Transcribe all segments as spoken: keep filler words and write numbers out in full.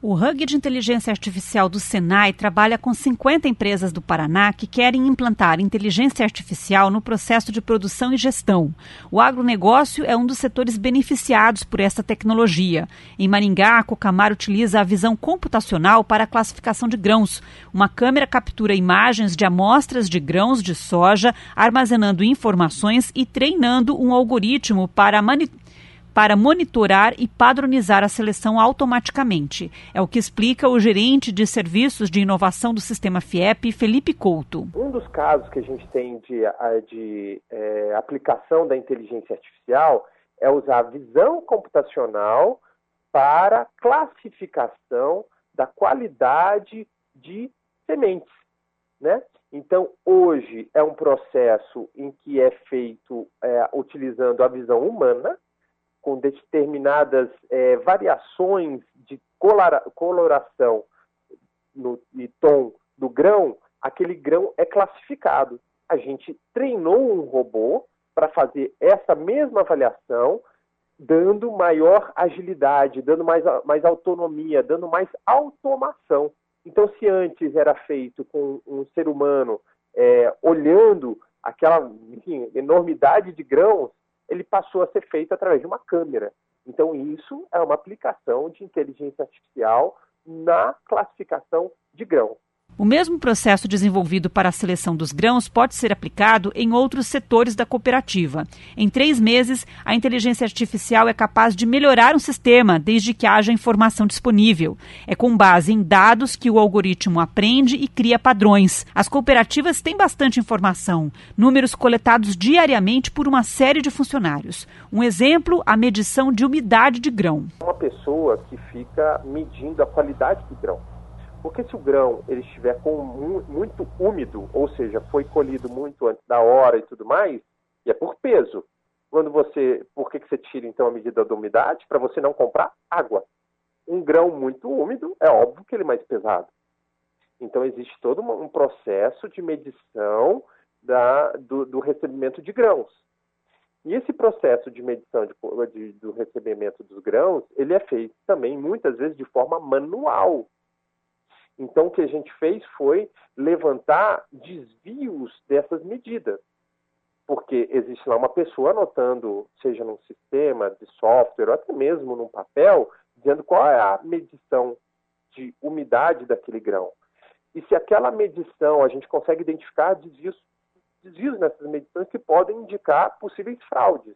O Hub de Inteligência Artificial do Senai trabalha com cinquenta empresas do Paraná que querem implantar inteligência artificial no processo de produção e gestão. O agronegócio é um dos setores beneficiados por esta tecnologia. Em Maringá, a Cocamar utiliza a visão computacional para a classificação de grãos. Uma câmera captura imagens de amostras de grãos de soja, armazenando informações e treinando um algoritmo para manipular. para monitorar e padronizar a seleção automaticamente. É o que explica o gerente de serviços de inovação do Sistema Fiep, Felipe Couto. Um dos casos que a gente tem de, de é, aplicação da inteligência artificial é usar a visão computacional para classificação da qualidade de sementes, né? Então, hoje é um processo em que é feito é, utilizando a visão humana, com determinadas é, variações de colora, coloração no, e tom do grão, aquele grão é classificado. A gente treinou um robô para fazer essa mesma avaliação, dando maior agilidade, dando mais, mais autonomia, dando mais automação. Então, se antes era feito com um ser humano é, olhando aquela, enfim, enormidade de grãos, ele passou a ser feito através de uma câmera. Então, isso é uma aplicação de inteligência artificial na classificação de grãos. O mesmo processo desenvolvido para a seleção dos grãos pode ser aplicado em outros setores da cooperativa. Em três meses, a inteligência artificial é capaz de melhorar um sistema, desde que haja informação disponível. É com base em dados que o algoritmo aprende e cria padrões. As cooperativas têm bastante informação, números coletados diariamente por uma série de funcionários. Um exemplo, a medição de umidade de grão. Uma pessoa que fica medindo a qualidade do grão. Porque se o grão ele estiver com muito úmido, ou seja, foi colhido muito antes da hora e tudo mais, e é por peso. Quando você, por que, que você tira então a medida da umidade? Para você não comprar água. Um grão muito úmido, é óbvio que ele é mais pesado. Então existe todo um processo de medição da, do, do recebimento de grãos. E esse processo de medição de, de, do recebimento dos grãos, ele é feito também muitas vezes de forma manual. Então, o que a gente fez foi levantar desvios dessas medidas, porque existe lá uma pessoa anotando, seja num sistema de software ou até mesmo num papel, dizendo qual é a medição de umidade daquele grão. E se aquela medição, a gente consegue identificar desvios, desvios nessas medições que podem indicar possíveis fraudes.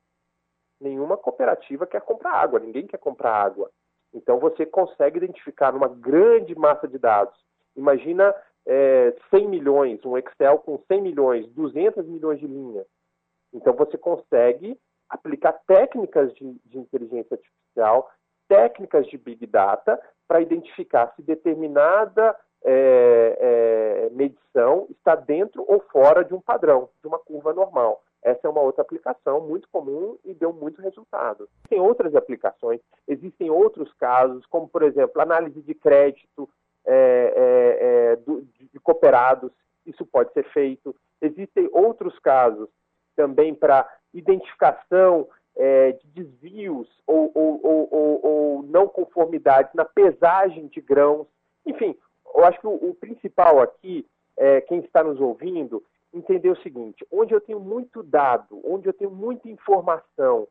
Nenhuma cooperativa quer comprar água, ninguém quer comprar água. Então, você consegue identificar numa grande massa de dados. Imagina é, cem milhões, um Excel com cem milhões, duzentos milhões de linhas. Então, você consegue aplicar técnicas de, de inteligência artificial, técnicas de Big Data, para identificar se determinada é, é, medição está dentro ou fora de um padrão, de uma curva normal. Essa é uma outra aplicação muito comum e deu muito resultado. Tem outras aplicações, existem outros casos, como, por exemplo, análise de crédito é, é, é, do, de cooperados, isso pode ser feito. Existem outros casos também para identificação é, de desvios ou, ou, ou, ou, ou não conformidades na pesagem de grãos. Enfim, eu acho que o, o principal aqui, é, quem está nos ouvindo, entender o seguinte: onde eu tenho muito dado, onde eu tenho muita informação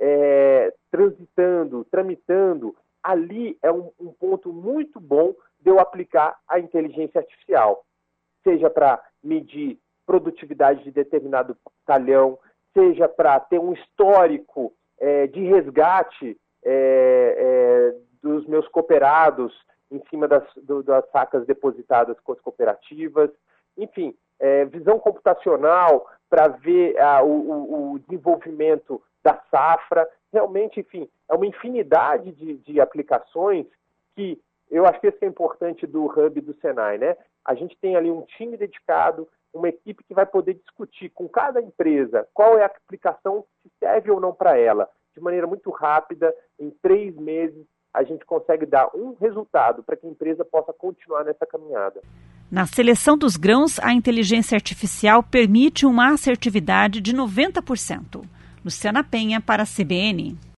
é, transitando, tramitando, ali é um, um ponto muito bom de eu aplicar a inteligência artificial. Seja para medir produtividade de determinado talhão, seja para ter um histórico é, de resgate é, é, dos meus cooperados em cima das, do, das sacas depositadas com as cooperativas, enfim, É, visão computacional para ver ah, o, o desenvolvimento da safra. Realmente, enfim, é uma infinidade de, de aplicações que eu acho que isso é importante do Hub do Senai, né? A gente tem ali um time dedicado, uma equipe que vai poder discutir com cada empresa qual é a aplicação que serve ou não para ela. De maneira muito rápida, em três meses, a gente consegue dar um resultado para que a empresa possa continuar nessa caminhada. Na seleção dos grãos, a inteligência artificial permite uma assertividade de noventa por cento. Luciana Penha, para a C B N.